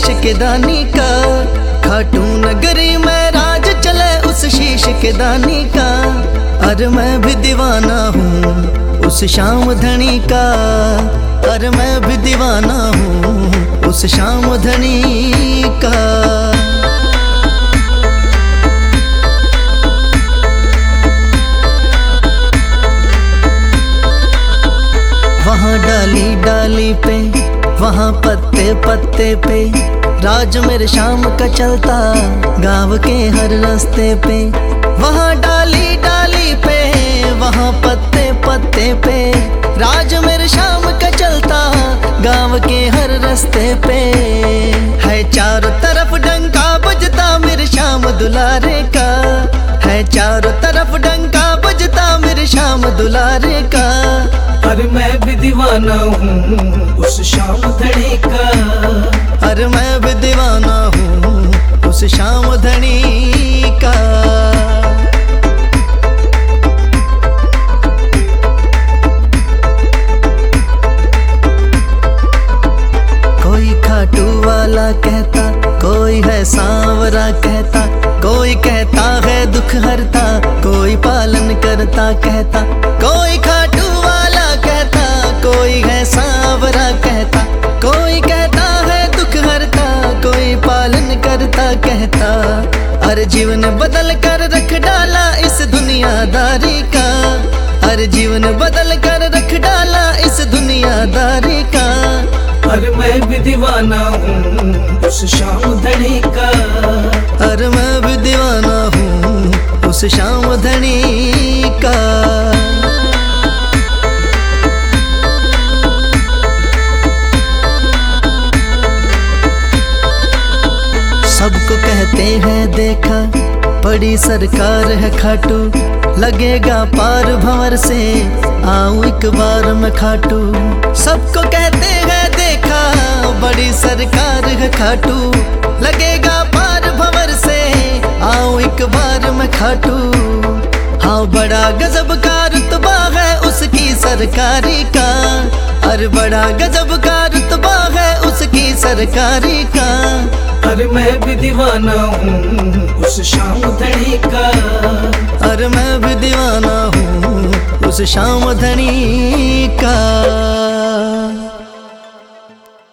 शीश के दानी का। खाटू नगरी में राज चले उस शीश के दानी का। अरे मैं भी दीवाना हूँ उस श्याम धनी का। अरे मैं भी दीवाना हूँ उस श्याम धनी का। वहाँ डाली डाली पे, वहाँ पत्ते पत्ते पे, राज मेरे शाम का चलता गाँव के हर रास्ते पे। वहाँ डाली डाली पे, वहाँ पत्ते पत्ते पे, राज मेरे शाम का चलता गाँव के हर रास्ते पे। है चारों तरफ डंका बजता मेरे श्याम दुलारे का। है चारों तरफ डंका बजता मेरे श्याम दुलारे का। अरे मैं भी दीवाना हूँ उस श्याम धनी का। अरे मैं भी दीवाना हूँ उस श्याम धनी का। कोई खाटू वाला कहता, कोई है सांवरा कहता, कोई कहता है दुख हरता, कोई पालन करता कहता। कोई खाटू वाला कहता, कोई है सांवरा कहता, कोई कहता है दुख हरता, कोई पालन करता कहता। हर जीवन बदल कर रख डाला इस दुनियादारी का। हर जीवन बदल कर रख डाला इस दुनियादारी का। अरे मैं भी दीवाना हूँ उस श्याम धनी का। अरे मैं भी दीवाना हूँ उस श्याम धनी का। सबको कहते हैं देखा, बड़ी सरकार है खाटू, लगेगा पार भंवर से आऊं एक बार मैं खाटू। सबको कहते हैं देखा, बड़ी सरकार है खाटू, लगेगा पार भंवर से आऊं एक बार मैं खाटू। हाँ बड़ा गजब का रुतबा है उसकी सरकारी का। अरे बड़ा गजब का रुतबा है उसकी सरकारी का। अरे मैं भी दीवाना हूँ उस श्याम धनी का। अरे मैं भी दीवाना हूँ उस श्याम धनी का।